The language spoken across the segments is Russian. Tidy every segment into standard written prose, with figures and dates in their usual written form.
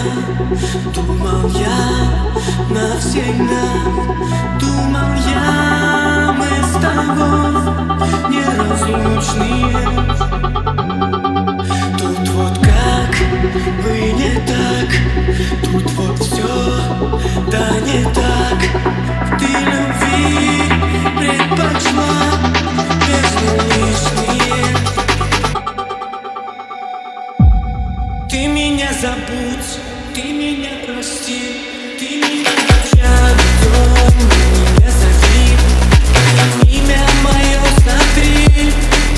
думал я навсегда. Думал я, мы с тобой неразлучные. Тут вот как бы не так, тут вот все, да не так. Ты любви предпочла безлишние. Ты меня забудь, ты меня прости, ты меня чертом не зови. Имя мое смотри,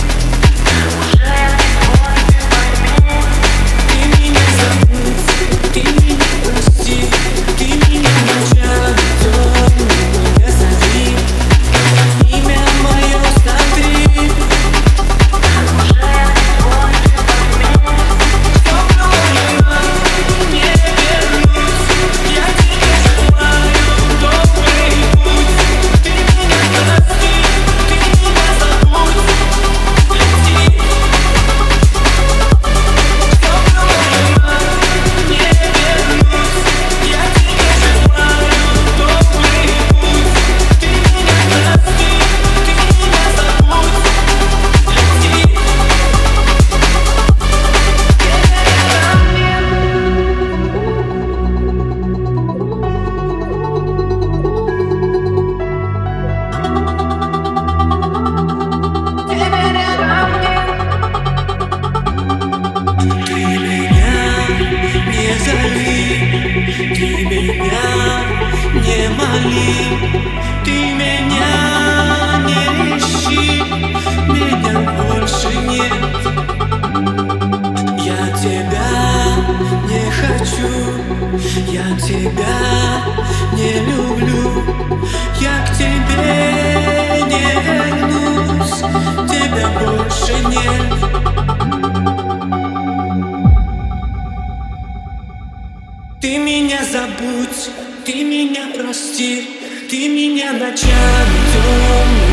ты меня забудь, ты меня прости, ты меня чертом не зови. Имя мое смотри. Ты меня не моли, ты меня не ищи, меня больше нет. Я тебя не хочу, я тебя не люблю, я к тебе не вернусь, тебя больше нет. Ты меня забудь, ты меня прости, ты меня ночами темными